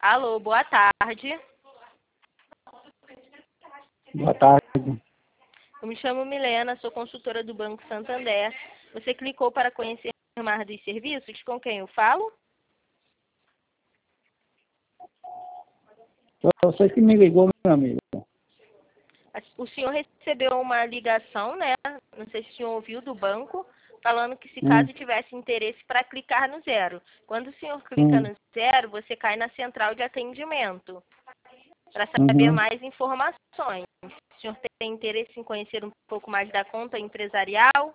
Alô, boa tarde. Boa tarde. Eu me chamo Milena, sou consultora do Banco Santander. Você clicou para conhecer mais dos serviços? Com quem eu falo? Você que me ligou, meu amigo. O senhor recebeu uma ligação, né? Não sei se o senhor ouviu do banco, falando que se caso tivesse interesse para clicar no zero. Quando o senhor clica no zero, você cai na central de atendimento para saber mais informações. O senhor tem interesse em conhecer um pouco mais da conta empresarial?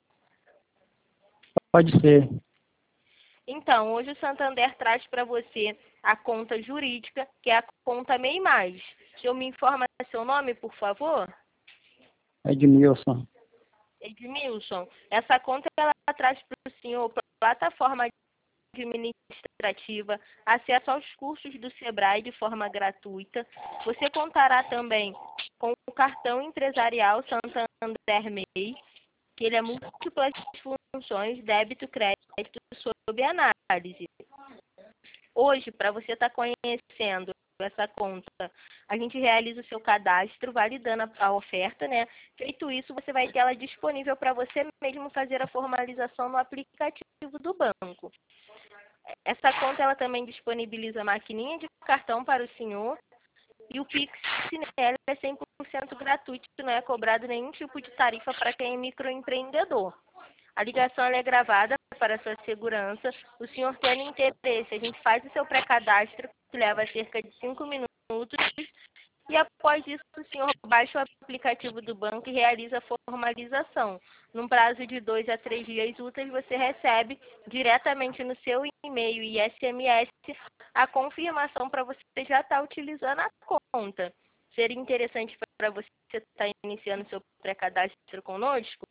Pode ser. Então, hoje o Santander traz para você a conta jurídica, que é a conta MEI+. O senhor me informa seu nome, por favor? Edmilson. Edmilson, essa conta ela traz para o senhor plataforma administrativa, acesso aos cursos do Sebrae de forma gratuita. Você contará também com o cartão empresarial Santander MEI, que ele é múltiplas funções, débito, crédito, sob análise. Hoje, para você estar conhecendo essa conta, a gente realiza o seu cadastro, validando a oferta, né? Feito isso, você vai ter ela disponível para você mesmo fazer a formalização no aplicativo do banco. Essa conta ela também disponibiliza maquininha de cartão para o senhor e o Pix nela é 100% gratuito, não é cobrado nenhum tipo de tarifa para quem é microempreendedor. A ligação ela é gravada para sua segurança. O senhor tendo interesse, a gente faz o seu pré-cadastro, que leva cerca de 5 minutos, e após isso o senhor baixa o aplicativo do banco e realiza a formalização. Num prazo de 2 a 3 dias úteis, você recebe diretamente no seu e-mail e SMS a confirmação para você já estar utilizando a conta. Seria interessante para você estar iniciando seu pré-cadastro conosco?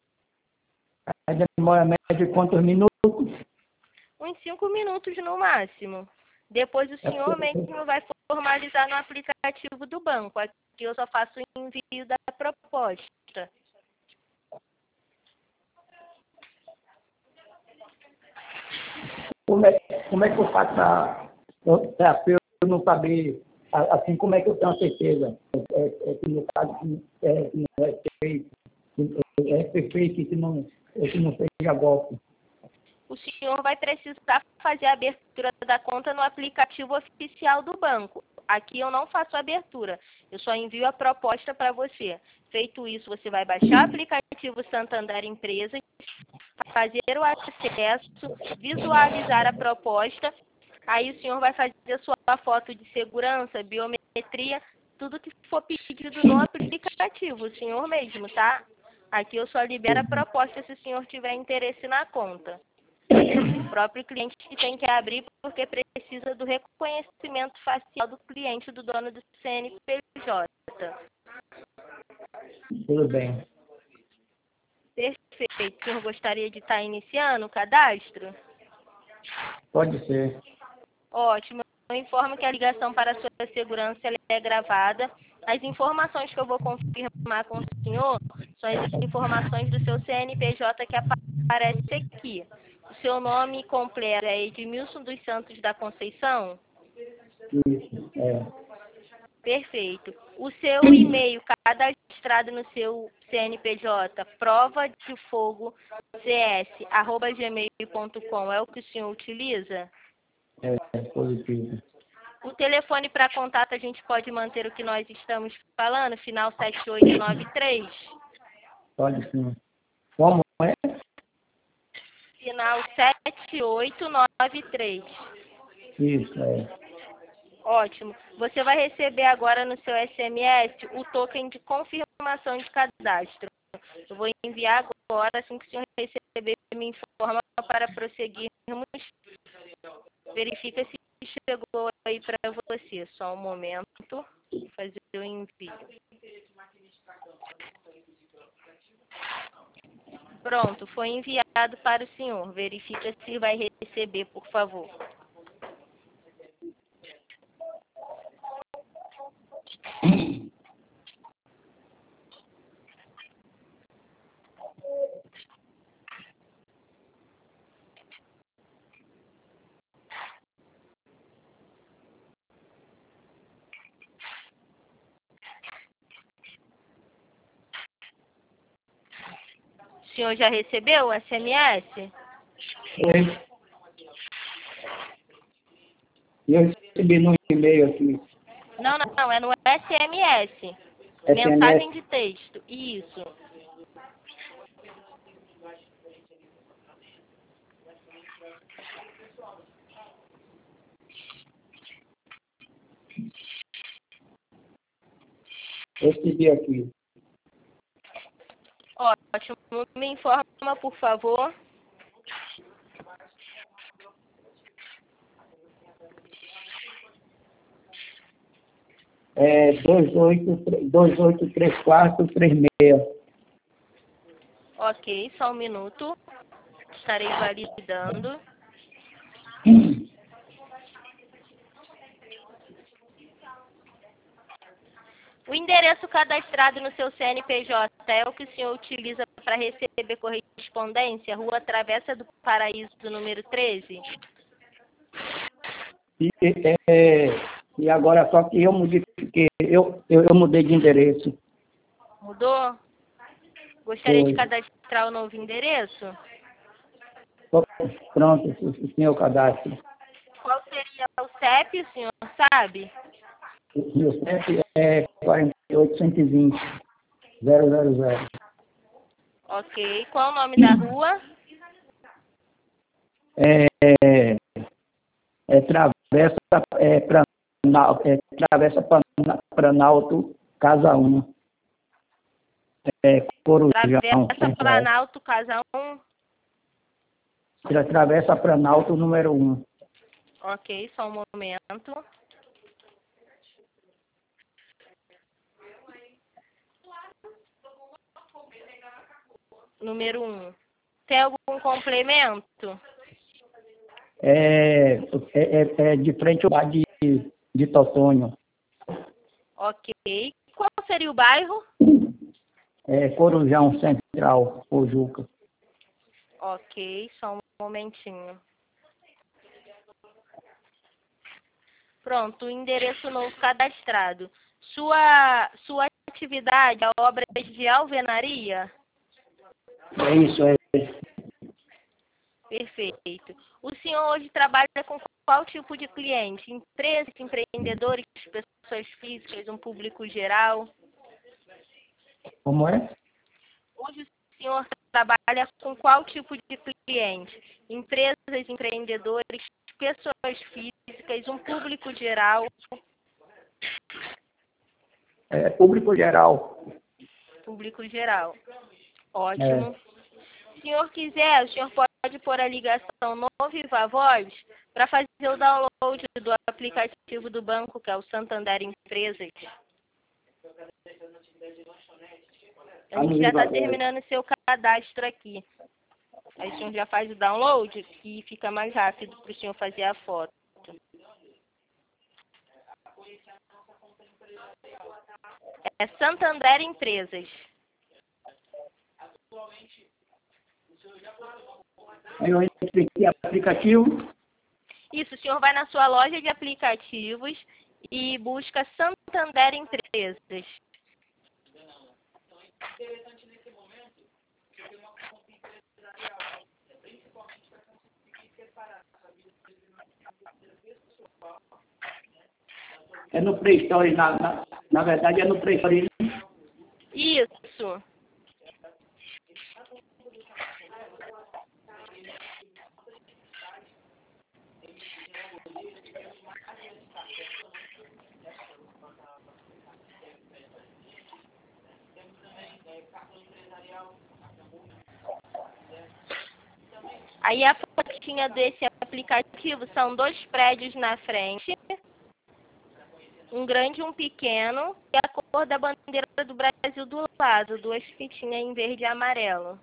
A demora média de quantos minutos? Uns 5 minutos no máximo. Depois o senhor mesmo vai formalizar no aplicativo do banco. Aqui eu só faço o envio da proposta. Como é que eu faço para eu não saber, assim, como é que eu tenho a certeza? Que no caso que não é feito, é perfeito que não seja golpe. O senhor vai precisar fazer a abertura da conta no aplicativo oficial do banco. Aqui eu não faço a abertura, eu só envio a proposta para você. Feito isso, você vai baixar o aplicativo Santander Empresas, fazer o acesso, visualizar a proposta. Aí o senhor vai fazer sua foto de segurança, biometria, tudo que for pedido no aplicativo, o senhor mesmo, tá? Aqui eu só libero a proposta se o senhor tiver interesse na conta. O próprio cliente que tem que abrir porque precisa do reconhecimento facial do cliente, do dono do CNPJ. Tudo bem. Perfeito. O senhor gostaria de estar iniciando o cadastro? Pode ser. Ótimo. Eu informo que a ligação para a sua segurança ela é gravada. As informações que eu vou confirmar com o senhor são as informações do seu CNPJ que aparece aqui. O seu nome completo é Edmilson dos Santos da Conceição? Isso, Perfeito. O seu e-mail cadastrado no seu CNPJ, prova de fogo cs@gmail.com, é o que o senhor utiliza? É positivo. O telefone para contato a gente pode manter o que nós estamos falando, final 7893? Pode sim. Como é? Final 7893. Isso, Ótimo. Você vai receber agora no seu SMS o token de confirmação de cadastro. Eu vou enviar agora, assim que o senhor receber, me informa para prosseguirmos. Verifica se chegou aí para você. Só um momento. Vou fazer o envio. Pronto, foi enviado para o senhor. Verifica se vai receber, por favor. senhor já recebeu o SMS? Foi. E eu recebi no e-mail aqui. Não, não, é no SMS. SMS. Mensagem de texto. Isso. Recebi aqui. Ótimo. Me informa, por favor. É 283436. Ok, só um minuto. Estarei validando. O endereço cadastrado no seu CNPJ é o que o senhor utiliza para receber correspondência? Rua Travessa do Paraíso, número 13? E agora só que eu modifiquei, eu mudei de endereço. Mudou? Gostaria de Foi. cadastrar o novo endereço? Pronto, o senhor cadastro. Qual seria o CEP, o senhor sabe? O meu CEP é 48120 000. Ok. Qual o nome da rua? É, Travessa, Travessa Planalto, Casa 1. Corujão Travessa Central. Planalto, Casa 1. Travessa Planalto, número 1. Ok, só um momento. Número 1. Tem algum complemento? É de frente ao bar de Totônio. Ok. Qual seria o bairro? Corujão Central, Pojuca. Ok, só um momentinho. Pronto, o endereço novo cadastrado. Sua atividade é obra de alvenaria? É isso, Perfeito. O senhor hoje trabalha com qual tipo de cliente? Empresas, empreendedores, pessoas físicas, um público geral? Como é? Hoje o senhor trabalha com qual tipo de cliente? Empresas, empreendedores, pessoas físicas, um público geral? Público geral. Público geral. É. Ótimo. Se o senhor quiser, o senhor pode pôr a ligação no Viva Voz para fazer o download do aplicativo do banco, que é o Santander Empresas. A gente já está terminando o seu cadastro aqui. Aí o senhor já faz o download e fica mais rápido para o senhor fazer a foto. É Santander Empresas. Aí eu entrei aqui aplicativo. Isso, o senhor vai na sua loja de aplicativos e busca Santander Empresas. É no Play Store, na verdade é no Play Store. Isso. Aí a fotinha desse aplicativo são 2 prédios na frente, um grande e um pequeno, e a cor da bandeira do Brasil do lado, 2 fitinhas em verde e amarelo.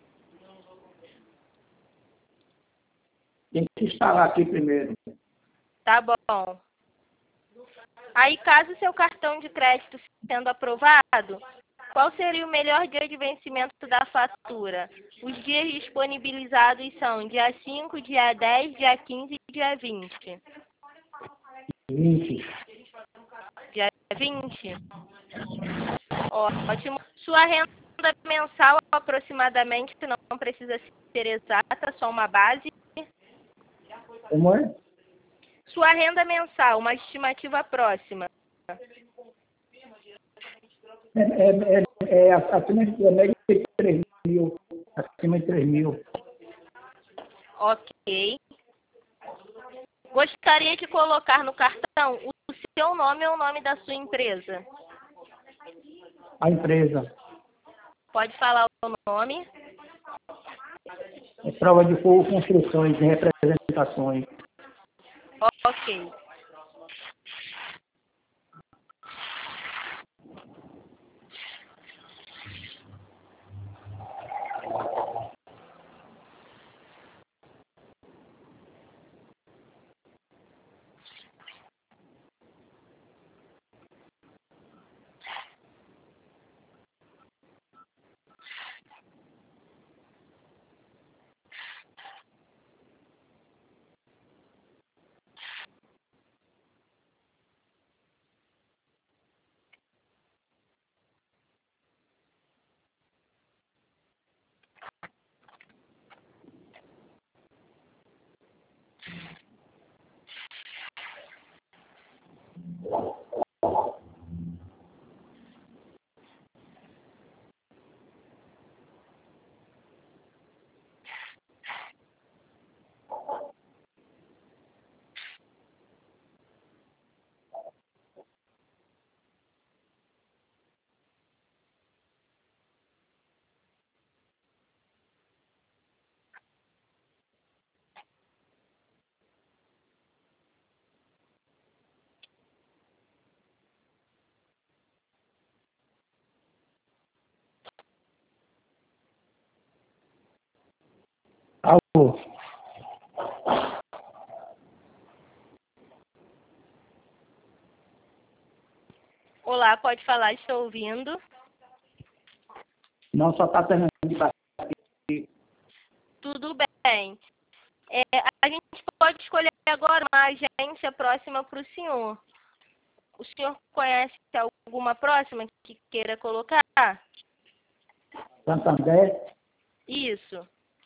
Tem que instalar aqui primeiro. Tá bom. Aí, caso seu cartão de crédito sendo aprovado, qual seria o melhor dia de vencimento da fatura? Os dias disponibilizados são dia 5, dia 10, dia 15 e dia 20. 20. Dia 20? Ótimo. Sua renda mensal, aproximadamente, não precisa ser exata, só uma base. Como é? Sua renda mensal, uma estimativa próxima. Acima de média de 3 mil. Acima de 3 mil. Ok. Gostaria de colocar no cartão o seu nome ou o nome da sua empresa. A empresa. Pode falar o nome. É Prova de Fogo Construções e Representações. Ok. Alô? Olá, pode falar, estou ouvindo. Não, só está terminando de bater. Tudo bem. A gente pode escolher agora uma agência próxima para o senhor. O senhor conhece alguma próxima que queira colocar? Santander. Isso.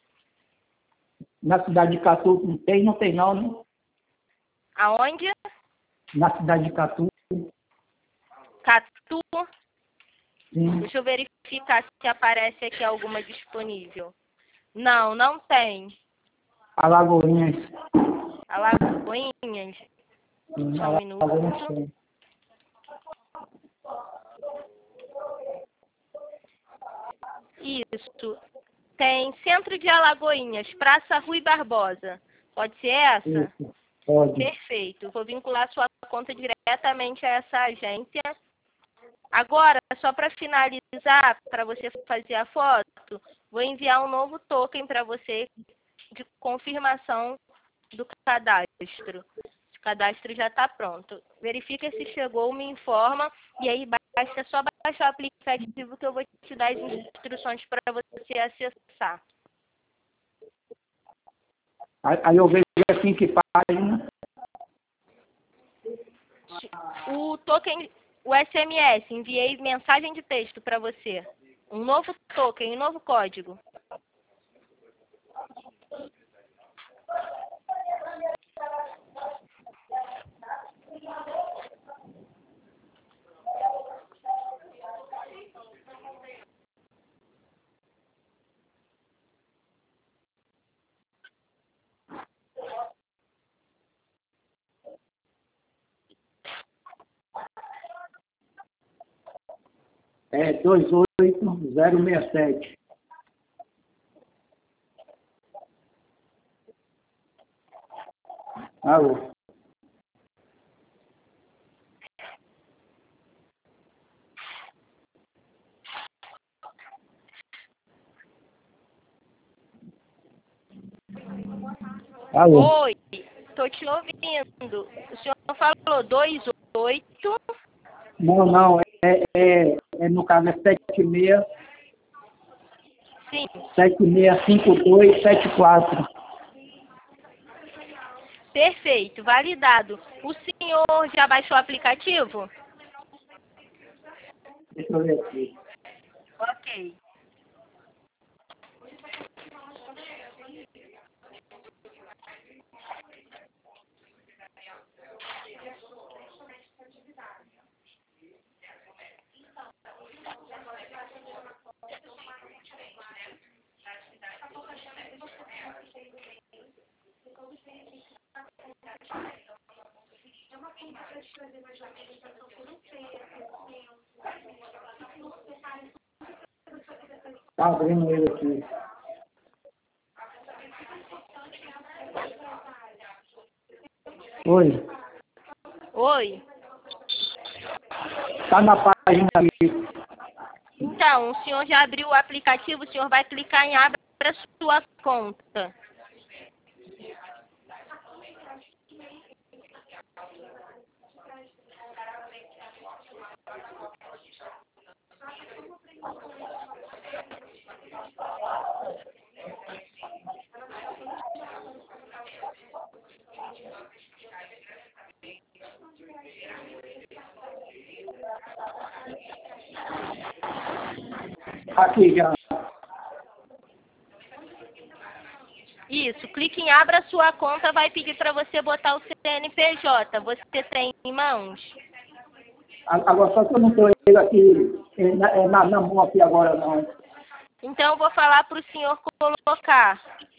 Na cidade de Catu não tem não, né? Aonde? Na cidade de Catu, Catu. sim. Deixa eu verificar se aparece aqui alguma disponível. Não, não tem. Alagoinhas. Alagoinhas. Sim, Só um minuto. Alagoinhas tem. Isso. Tem Centro de Alagoinhas, Praça Rui Barbosa. Pode ser essa? Isso, pode. Perfeito. Vou vincular sua conta diretamente a essa agência. Agora, só para finalizar, para você fazer a foto, vou enviar um novo token para você de confirmação do cadastro. O cadastro já está pronto. Verifica se chegou, me informa, e aí basta só baixar o aplicativo que eu vou te dar as instruções para você acessar. Aí eu vejo assim que página. O token, o SMS, enviei mensagem de texto para você. Um novo token, um novo código. É 28067. Alô? Alô? Oi, estou te ouvindo. O senhor falou 28? Não, no caso é 76 Sim. 765274. Perfeito, validado. O senhor já baixou o aplicativo? Deixa eu ver aqui. Ok. Tá abrindo ele aqui. Oi. Oi. Tá na página aqui. Então, o senhor já abriu o aplicativo, o senhor vai clicar em abra sua conta. Aqui já. Isso, clique em abra sua conta, vai pedir para você botar o CNPJ. Você tem em mãos? Agora só que eu não estou ele aqui na mão aqui agora não. Então, eu vou falar para o senhor colocar.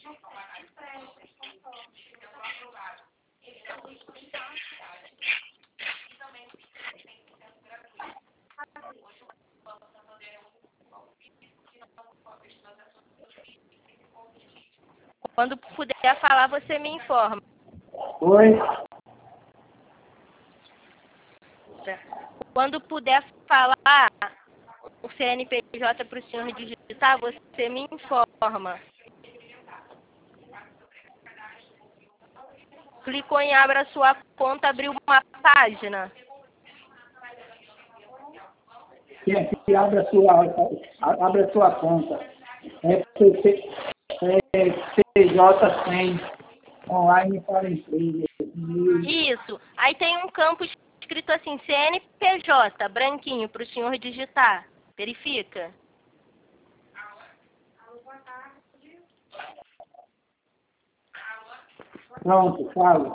Quando puder falar, você me informa. Oi. Quando puder falar o CNPJ para o senhor digitar, você me informa. Clicou em abra sua conta, abriu uma página. Que abre a sua conta. PJ100 online para empresa. Isso. Aí tem um campo escrito assim, CNPJ, branquinho, para o senhor digitar. Verifica. Pronto, fala.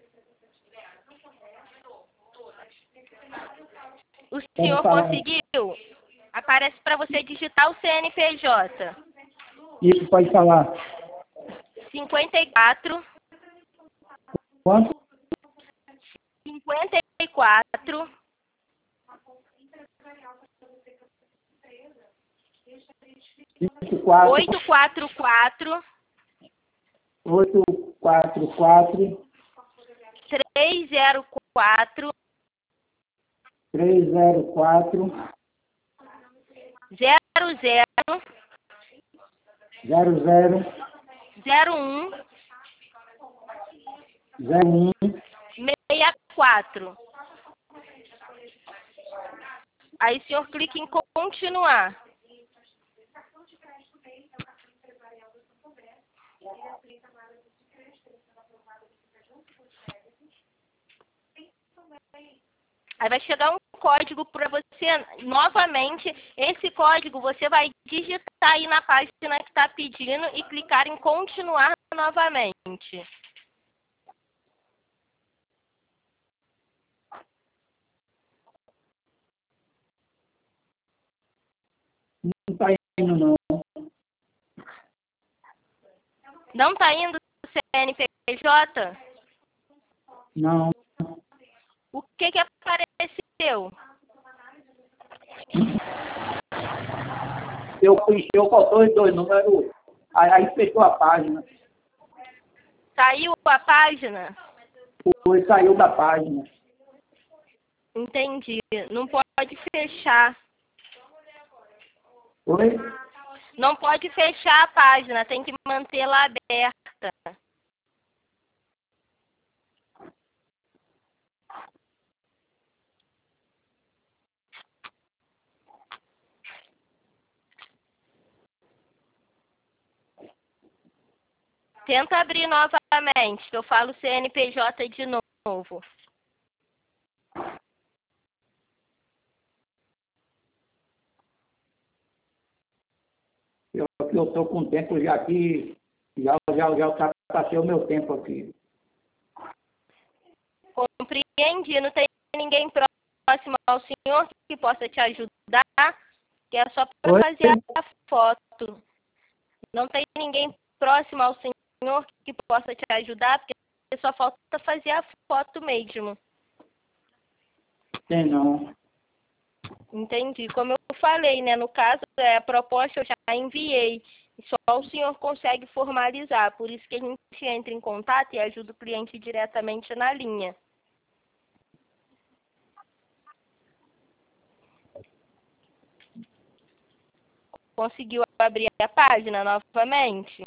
O senhor conseguiu? Aparece para você digitar o CNPJ. Isso, pode falar. 54. Quanto? 54. 24. 844. 844. 304. 304. 00. 00. 01. 01. 64. Aí o senhor clica em continuar. Aí vai chegar um código para você, novamente, esse código você vai digitar aí na página que está pedindo e clicar em continuar novamente. Não está indo, não. Não está indo o CNPJ? Não. O que apareceu? Eu faltou os dois números, aí fechou a página. Saiu a página? Foi, saiu da página. Entendi. Não pode fechar. Oi? Não pode fechar a página, tem que mantê-la aberta. Tenta abrir novamente, que eu falo CNPJ de novo. Eu estou com tempo já aqui, já ultrapassei o meu tempo aqui. Compreendi, não tem ninguém próximo ao senhor que possa te ajudar, que é só para fazer a foto. Não tem ninguém próximo ao senhor que possa te ajudar, porque só falta fazer a foto mesmo. Tem não. Entendi. Como eu falei, né? No caso, a proposta eu já enviei. Só o senhor consegue formalizar. Por isso que a gente entra em contato e ajuda o cliente diretamente na linha. Conseguiu abrir a página novamente?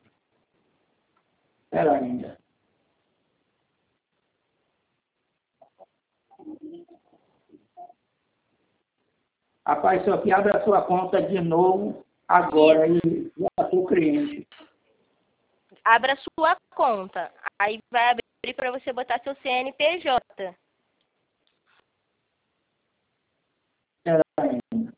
Espera ainda. Rapaz, só que abre a sua conta de novo agora e já sou cliente. Abra sua conta. Aí vai abrir para você botar seu CNPJ. Espera ainda.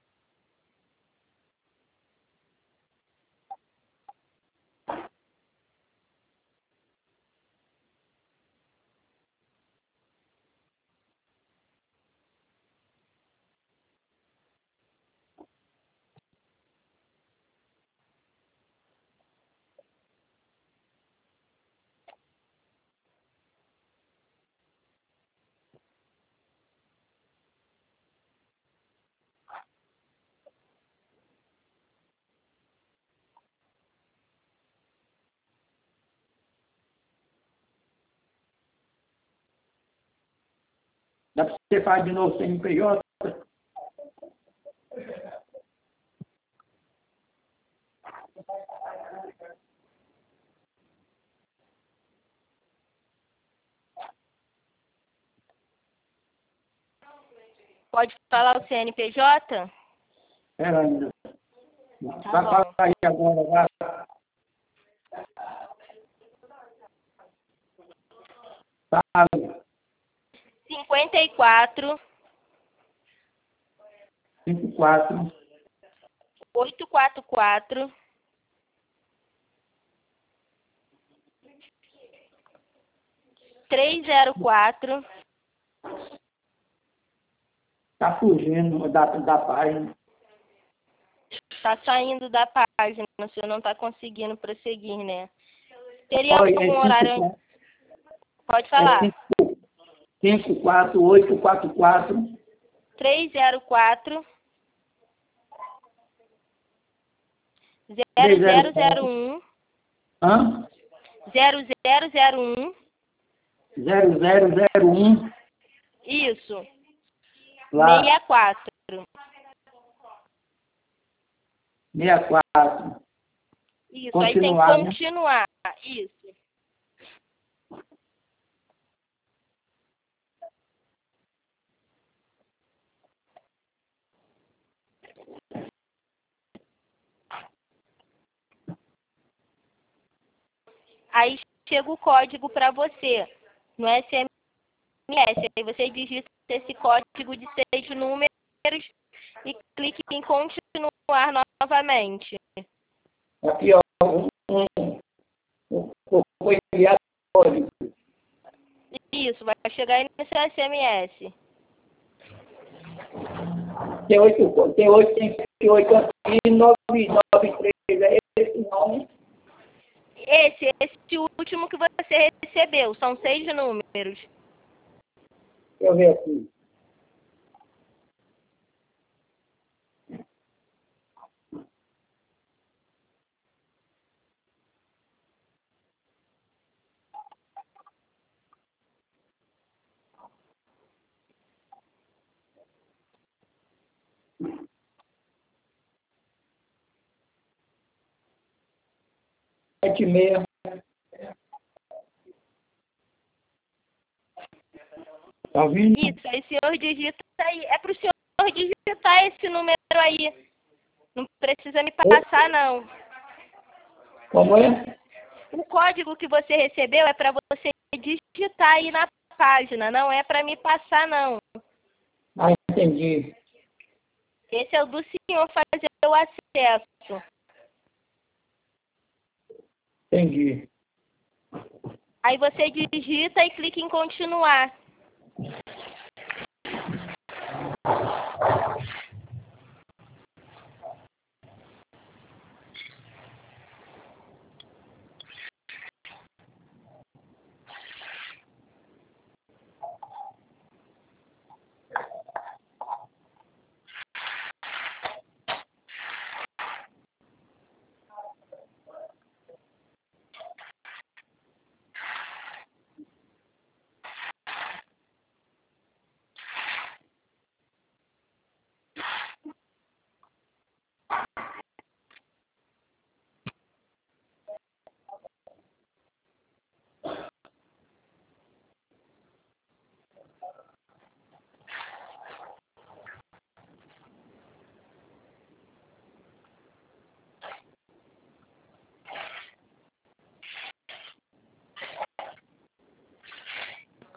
Dá para você fazer de novo sem CNPJ? Pode falar o CNPJ? Espera ainda. Tá Vai falar bom. aí agora, vai. Fala. 54 54 844 304. Tá fugindo da página. Tá saindo da página, o senhor não tá conseguindo prosseguir, né? Teria Olha, algum horário? Pode é falar. 54844 304 304. 0001 Hã? 0001. 0001. Isso. Lá, 64. 64. Isso, aí tem que Continuar, né? continuar. Isso. Aí chega o código para você no SMS. Aí você digita esse código de 6 números e clique em continuar novamente. Aqui, ó. Foi enviado código. Isso, vai chegar aí no seu SMS. Tem 8 aqui, 993. É esse nome. Esse último que você recebeu, são 6 números. Deixa eu ver aqui. Sete e meia. Tá ouvindo? Isso, aí o senhor digita aí. É para o senhor digitar esse número aí. Não precisa me passar, não. Como é? O código que você recebeu é para você digitar aí na página, não é para me passar, não. Ah, entendi. Esse é o do senhor fazer o acesso. Entendi. Aí você digita e clica em continuar.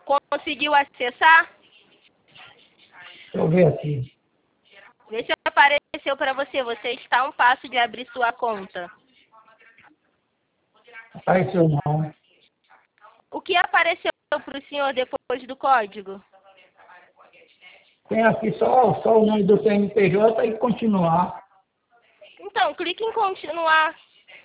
Conseguiu acessar? Deixa eu ver aqui. Vê se apareceu para você. Você está a um passo de abrir sua conta. Apareceu não. O que apareceu para o senhor depois do código? Tem aqui só o nome do CNPJ e continuar. Então, clique em continuar.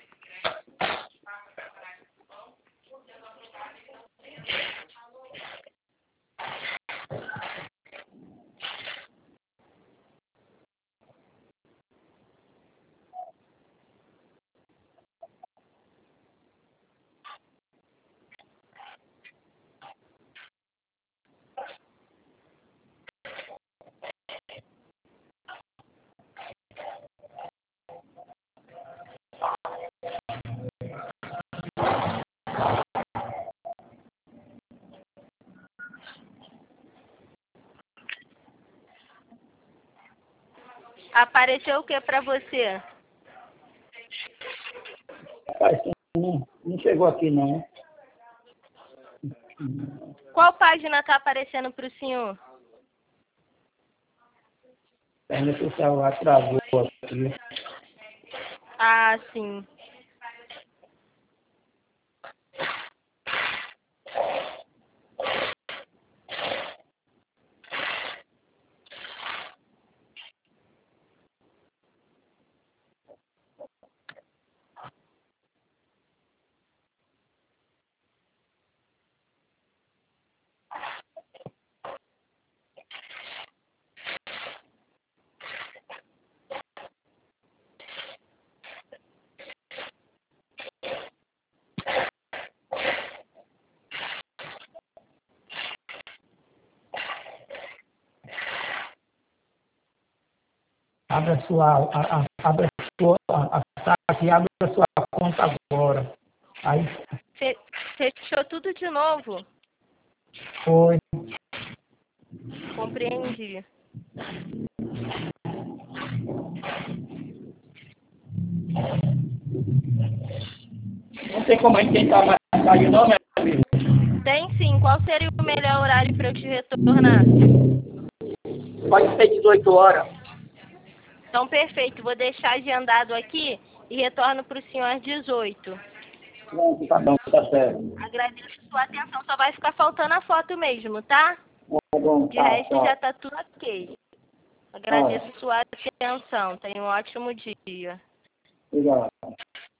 Apareceu o que para você? Apareceu não chegou aqui não. Qual página está aparecendo para o senhor? Meu celular travou aqui. Ah, sim. Abre a sua, abre a sua, aqui, abre a sua conta agora. Aí Fechou tudo de novo? foi. Compreendi. Não tem como a gente tentar mais tarde não, meu amigo. Tem sim. Qual seria o melhor horário para eu te retornar? Pode ser 18 horas. Então, perfeito. Vou deixar agendado aqui e retorno para o senhor às 18. Pronto, tá bom, tá certo. Agradeço sua atenção. Só vai ficar faltando a foto mesmo, tá? Tá bom, De tá, resto, tá. já tá tudo ok. Agradeço sua atenção. Tenha um ótimo dia. Obrigado.